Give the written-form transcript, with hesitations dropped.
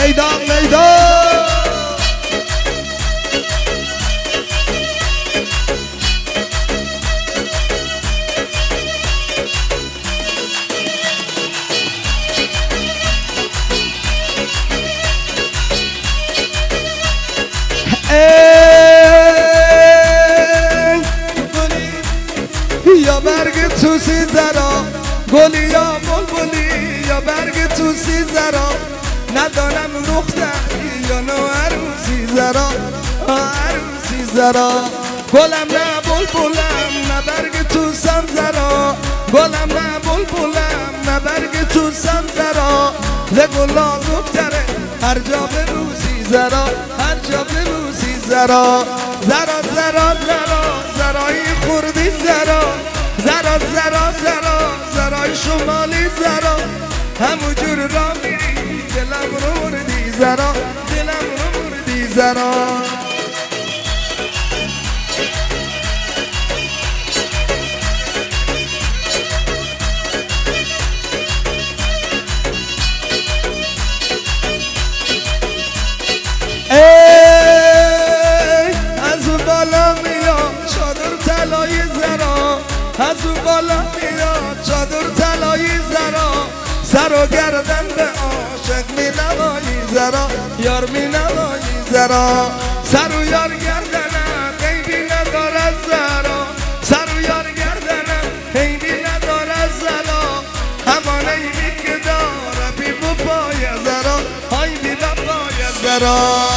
میدان میدان یا برگ توسی زرا گلی یا بلبلی یا برگ توسی زرا ندانم دختری یا نو عروسی زرا عروسی زرا گلم نه بلبلم نه برگ توسم زرا گلم نه بلبلم نه برگ توسم زرا ز گلا زودتره هر جا به روزی زرا هر جا به روزی زرا زرا زرا زرا زرای خوردی زرا زرا زرا زرا زرای شمالی زرا همونجور را میری دلم رو مردی زرا دلم رو مردی زرا از اون بالا میاد چادر طلایی زرا از اون بالا میاد چادر طلایی زرا سر و گردن به عاشق می نمایی زرا یار می نمایی زرا سر و یار گردنم عیبی ندارد زرا سر و یار گردنم عیبی ندارد زرا همان عیبی که داره بی پای زرا های بی پای زرا